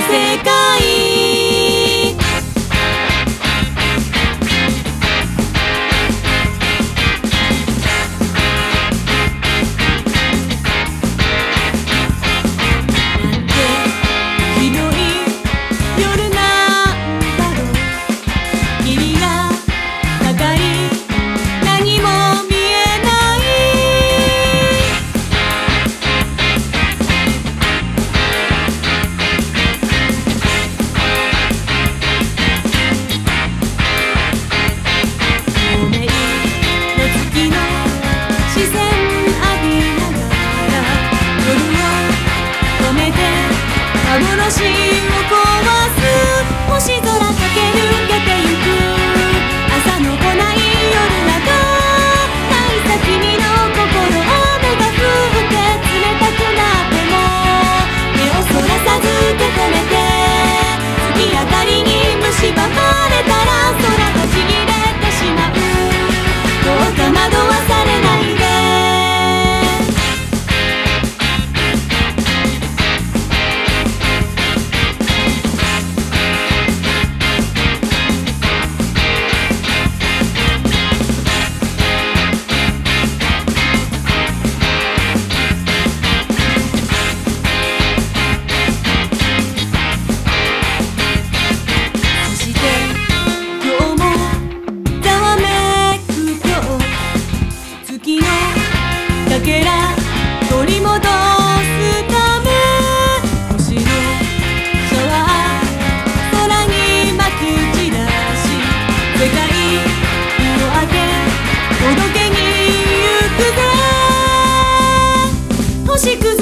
世界。幻を壊す星空駆け抜けてゆく朝の来ない夜などないさ君の心雨が降って冷たくなっても目をそらさず受け止めて月明かりに蝕まれたら空がちぎれてしまうどうか惑わされないでかけら取り戻すため星のシャワー空にまく散らし世界を明け届けに行くぜ星屑